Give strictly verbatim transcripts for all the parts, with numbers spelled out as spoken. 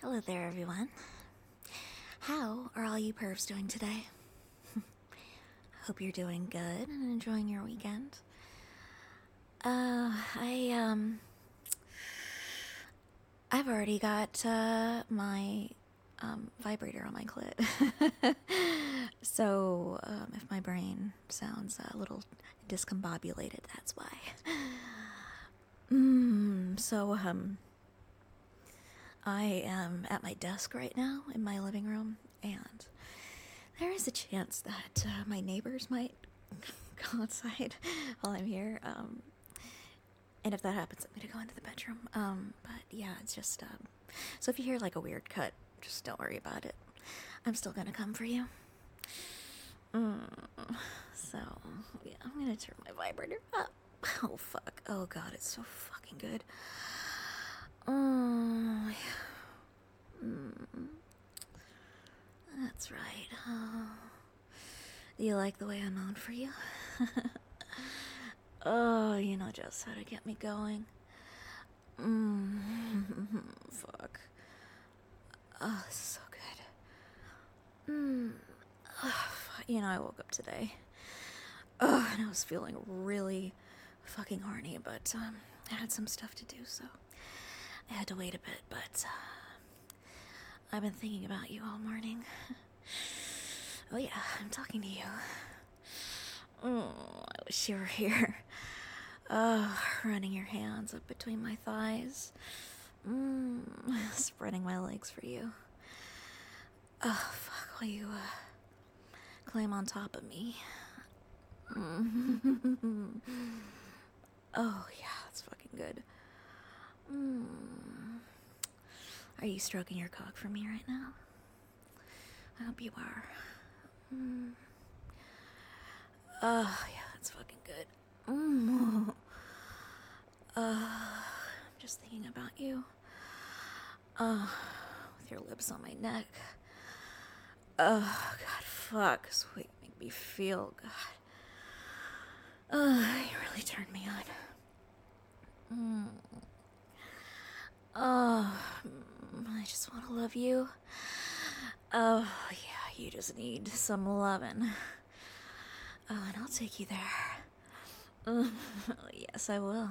Hello there, everyone. How are all you pervs doing today? Hope you're doing good and enjoying your weekend. Uh, I, um, I've already got, uh, my, um, vibrator on my clit. So, um, if my brain sounds a little discombobulated, that's why. Mm, so, um, I am at my desk right now in my living room, and there is a chance that uh, my neighbors might go outside while I'm here. Um, and if that happens, I'm gonna go into the bedroom. Um, but yeah, it's just um, so if you hear like a weird cut, just don't worry about it. I'm still gonna come for you. Mm, so yeah, I'm gonna turn my vibrator up. Oh fuck! Oh god, it's so fucking good. Oh, yeah. Mm, that's right. Oh. Do you like the way I moan for you? Oh, you know just how to get me going. Mm, fuck. Oh, this is so good. Mm, oh, you know, I woke up today. Oh, and I was feeling really fucking horny, but um, I had some stuff to do, so I had to wait a bit, but uh, I've been thinking about you all morning. Oh yeah, I'm talking to you. Oh, I wish you were here. Oh, running your hands up between my thighs. Mm, spreading my legs for you. Oh, fuck, will you, uh, climb on top of me? Mm. Oh, yeah, that's fucking good. Mm. Are you stroking your cock for me right now? I hope you are. Mm. Oh, yeah, that's fucking good. Mm. Uh, I'm just thinking about you. Uh, with your lips on my neck. Oh, God, fuck. Sweet, make me feel, God. Oh, you really turned me on. Mm. Oh, I just want to love you. Oh, yeah, you just need some lovin'. Oh, and I'll take you there. Oh, yes, I will.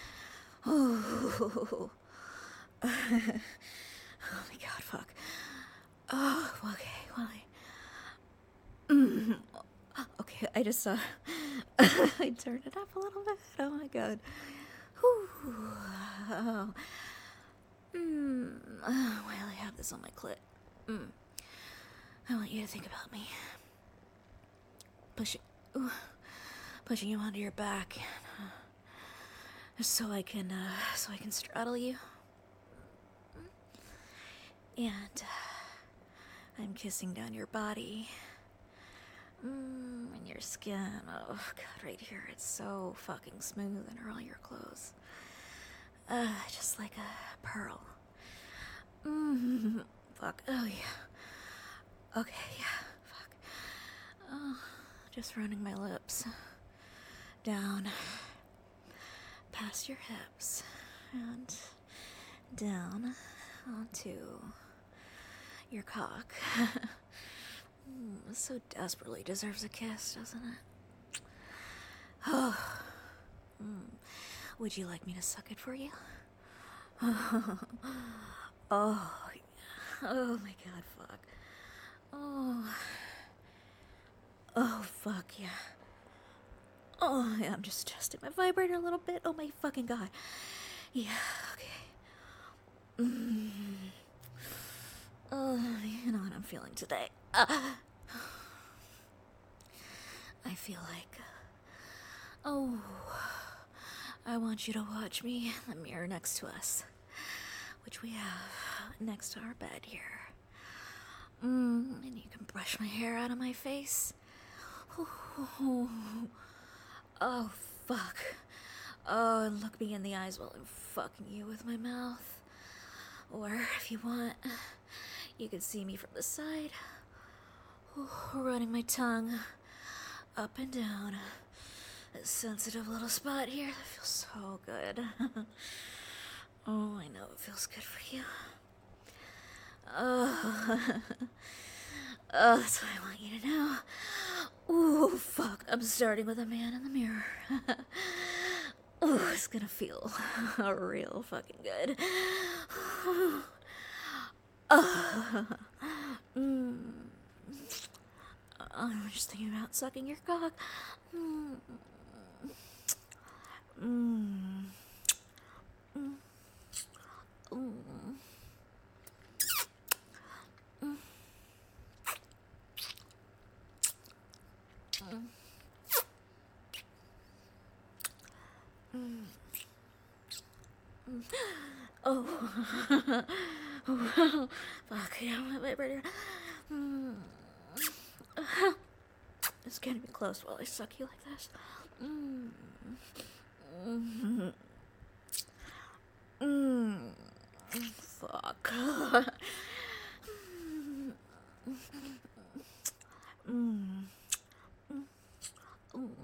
Oh. Oh my god, fuck. Oh, okay, well, I... Mm. Okay, I just, uh... I turned it up a little bit. Oh my god. Whew. Oh. Mm. Oh, while I have this on my clit. Mm. I want you to think about me. Pushing... Ooh. Pushing you onto your back. So I can, uh... So I can straddle you. And... Uh, I'm kissing down your body. Mmm, and your skin. Oh, God, right here. It's so fucking smooth under all your clothes. Uh, just like a pearl. Mmm, fuck. Oh, yeah. Okay, yeah, fuck. Oh, just running my lips down past your hips and down onto your cock. Mm, so desperately deserves a kiss, doesn't it? Oh. Mm. Would you like me to suck it for you? Oh. Oh, oh my god, fuck. Oh. Oh, fuck, yeah. Oh, yeah, I'm just adjusting my vibrator a little bit. Oh my fucking god. Yeah, okay. Mm. Oh, you know what I'm feeling today. Uh, I feel like... Uh, oh... I want you to watch me in the mirror next to us, which we have next to our bed here. Mm, and you can brush my hair out of my face. Oh, oh, fuck. Oh, and look me in the eyes while I'm fucking you with my mouth. Or, if you want, you can see me from the side, oh, running my tongue up and down. A sensitive little spot here that feels so good. Oh, I know it feels good for you. Oh, that's what I want you to know. Ooh, fuck. I'm starting with a man in the mirror. Ooh, it's gonna feel real fucking good. Oh. Mm. I'm just thinking about sucking your cock. Mm. Mm. Mm. Mm. Mm. Mm. Mm. Oh. Oh. Fuck, yeah, my vibrator. Mm. It's gonna be close while I suck you like this. Mm. Mm. Mm. Fuck. Mm. Mm.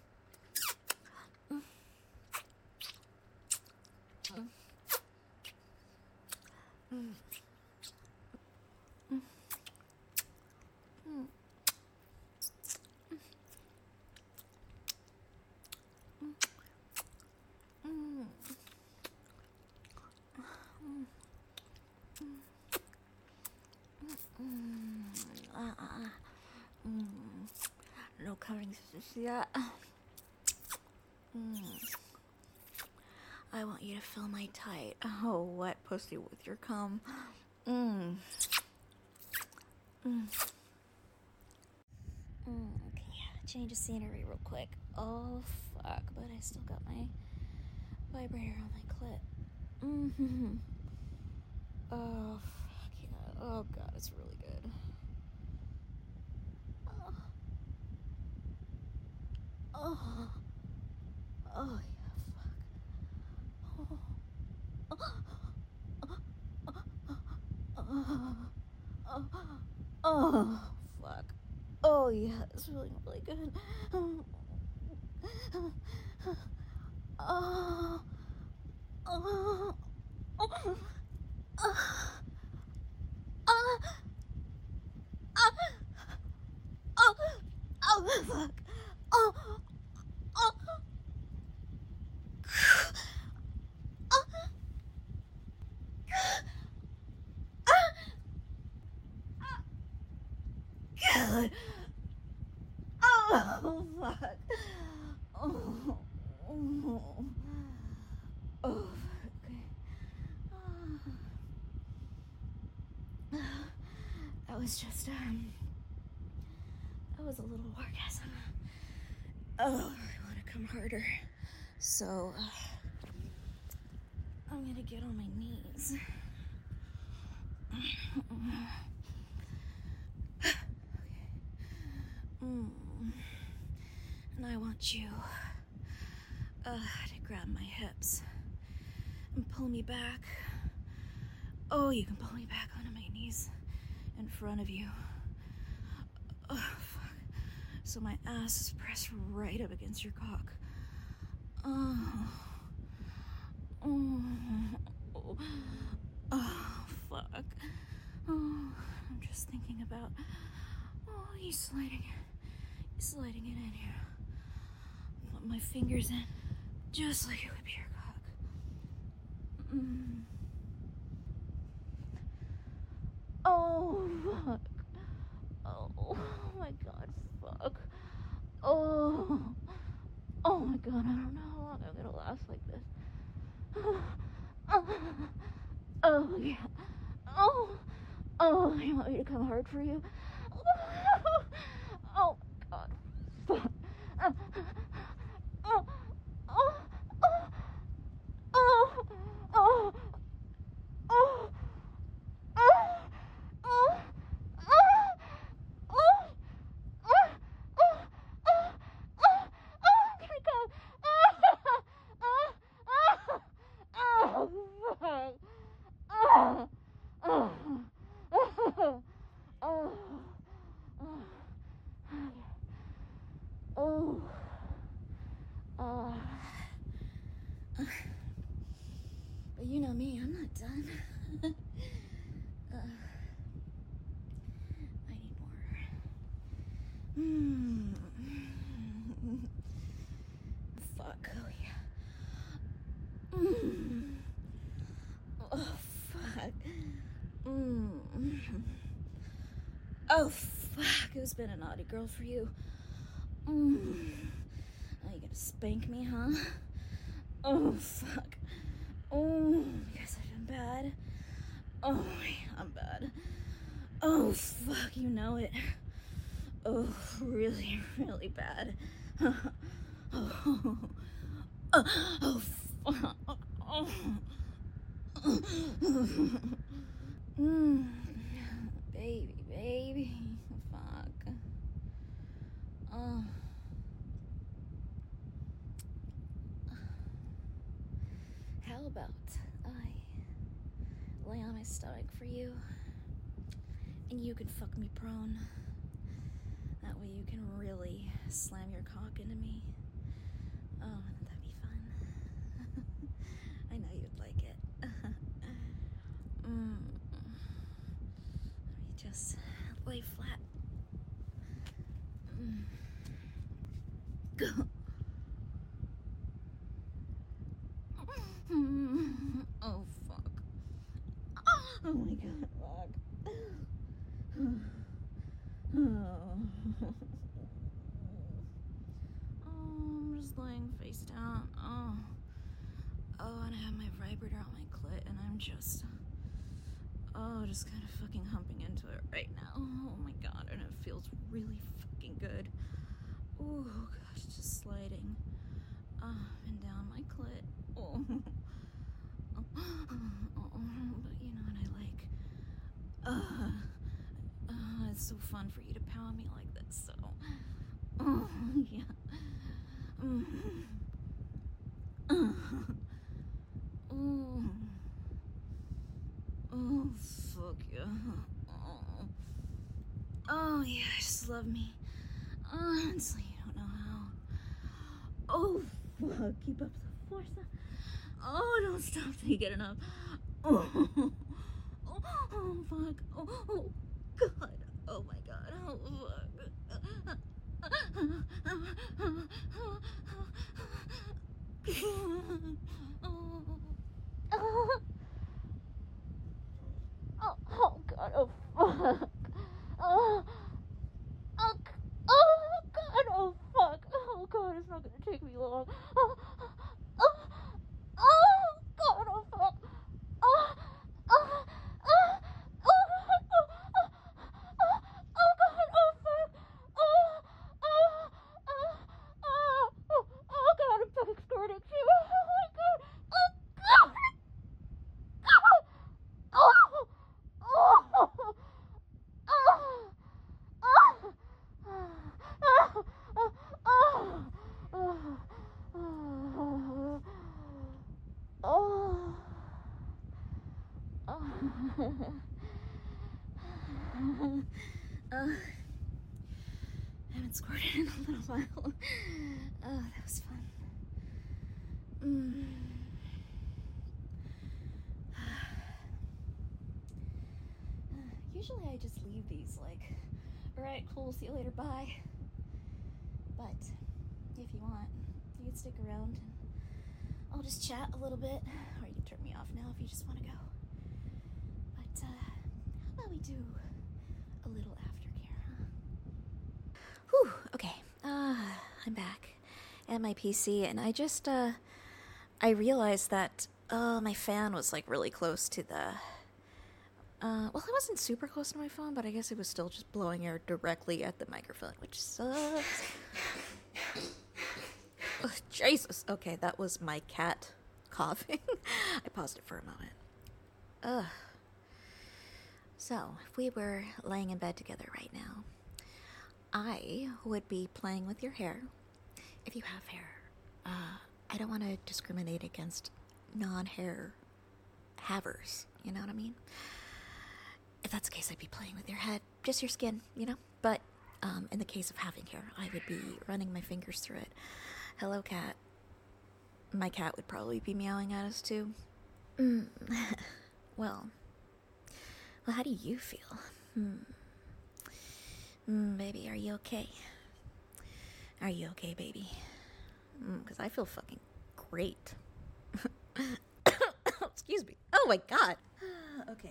No coming yet. Mm. I want you to fill my tight, oh, wet pussy with your cum. Mm. Mm. Mm, okay, change of scenery real quick. Oh, fuck, but I still got my vibrator on my clit. Mm-hmm. Oh, fuck yeah. Oh, God, it's really good. Oh. Oh. Oh, yeah, fuck. Oh. Oh. Oh. Oh, fuck. Oh, yeah, it's really, really good. Oh. Oh. Oh. Oh. Oh. Oh. Oh, fuck. Oh. Oh. God. Oh, fuck. Oh. Oh. Oh, okay. That was just, um, that was a little orgasm. Oh, I want to come harder. So, uh, I'm gonna get on my knees. Okay. Mm. And I want you uh, to grab my hips and pull me back. Oh, you can pull me back onto my knees in front of you. Oh, fuck. So my ass is pressed right up against your cock. Oh. Oh. Oh, oh fuck. Oh, I'm just thinking about. Oh, he's sliding. He's sliding it in here. Put my fingers in, just like it would be your cock. Mm. Oh, fuck. Oh, my God, fuck. Oh. Oh, my God, I don't know how long I'm gonna last like this. Oh, oh yeah. Oh. Oh, you want me to come hard for you? Oh, God. Fuck. Oh. Oh. Oh. Oh. Oh. Oh. Oh. Mm. Oh, fuck. Who's been a naughty girl for you? Mm. Oh, you gonna spank me, huh? Oh, fuck. Oh, because I've been bad. Oh, yeah, I'm bad. Oh, fuck, you know it. Oh, really, really bad. Oh, oh, oh, fuck. Oh. Mm. Baby, baby. Fuck. Oh. How about I lay on my stomach for you, and you can fuck me prone? That way you can really slam your cock into me. Oh, that'd be fun. I know you'd like it. mm. Let me just lay flat. Mm. Go. Oh, fuck. Oh my god, fuck. Oh. Oh, I'm just laying face down. Oh. Oh, and I have my vibrator on my clit, and I'm just... Oh, just kind of fucking humping into it right now. Oh my god, and it feels really fucking good. Oh gosh, just sliding up and down my clit. Oh. Oh, oh, but you know what I like. Uh, uh, it's so fun for you to pound me like this, so. Oh, yeah. Mm. Uh. Oh. Oh, fuck yeah. Oh. Oh, yeah, just love me. Honestly, you don't know how. Oh, fuck, keep up the force. Oh, don't stop till you get enough. Oh, oh, oh fuck. Oh, oh, God. Oh, my God. Oh, fuck. Oh, oh, God. Oh, fuck. Oh, oh, oh, God. Oh, fuck. Oh, God, it's not gonna take me long. Oh, oh, oh, God. Oh, fuck. Oh, oh, oh, oh, oh, oh, oh, God. Oh, fuck. Oh, oh, oh, oh, oh, oh, God. I'm fucking squirting too. Oh, my God. Oh, God. Oh, oh, oh, oh. Uh, I haven't squirted in a little while. Oh, that was fun. Mm. Usually I just leave these like, alright, cool, see you later, bye. But if you want, you can stick around and I'll just chat a little bit, or you can turn me off now if you just want to go. But uh, how about we do a little aftercare, huh? Whew, okay, uh, I'm back at my P C, and I just, uh, I realized that, oh, my fan was like really close to the, uh, well, it wasn't super close to my phone, but I guess it was still just blowing air directly at the microphone, which sucks. Oh, Jesus. Okay, that was my cat coughing. I paused it for a moment. Ugh. So, if we were laying in bed together right now, I would be playing with your hair. If you have hair. Uh, I don't want to discriminate against non-hair havers. You know what I mean? If that's the case, I'd be playing with your head. Just your skin, you know? But um, in the case of having hair, I would be running my fingers through it. Hello, cat. My cat would probably be meowing at us, too. Mm. well. Well, how do you feel? Hmm. Mm, baby, are you okay? Are you okay, baby? Because mm, I feel fucking great. Excuse me. Oh, my God. Okay.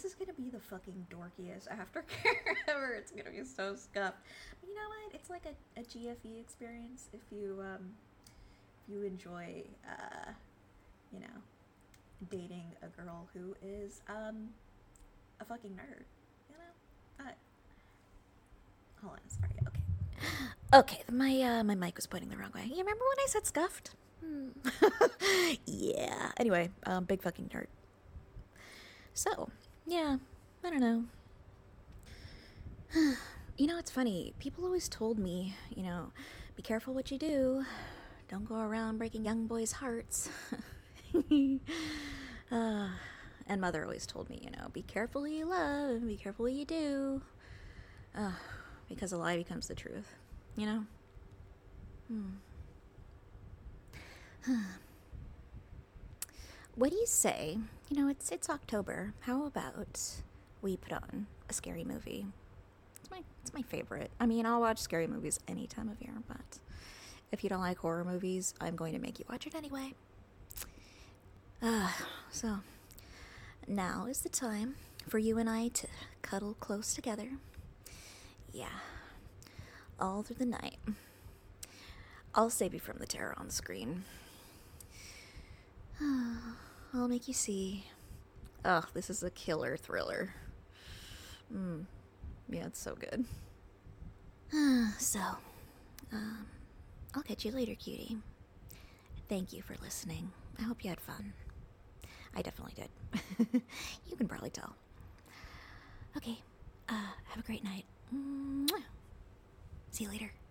this is gonna be the fucking dorkiest aftercare ever. It's gonna be so scuffed. But you know what? It's like a, a G F E experience if you um if you enjoy uh you know dating a girl who is um a fucking nerd. You know? Uh, hold on, sorry. Okay. Okay, my uh my mic was pointing the wrong way. You remember when I said scuffed? Hmm. Yeah. Anyway, um, big fucking nerd. So, yeah, I don't know. You know, it's funny. People always told me, you know, be careful what you do. Don't go around breaking young boys' hearts. uh, and Mother always told me, you know, be careful who you love and be careful what you do. Uh, because a lie becomes the truth, you know? Hmm. What do you say? You know, it's it's October. How about we put on a scary movie? It's my it's my favorite. I mean, I'll watch scary movies any time of year, but if you don't like horror movies, I'm going to make you watch it anyway. Uh, so now is the time for you and I to cuddle close together. Yeah, all through the night. I'll save you from the terror on the screen. I'll make you see. Oh, this is a killer thriller. Mm. Yeah, it's so good. So, um, I'll catch you later, cutie. Thank you for listening. I hope you had fun. I definitely did. You can probably tell. Okay, uh, have a great night. Mwah. See you later.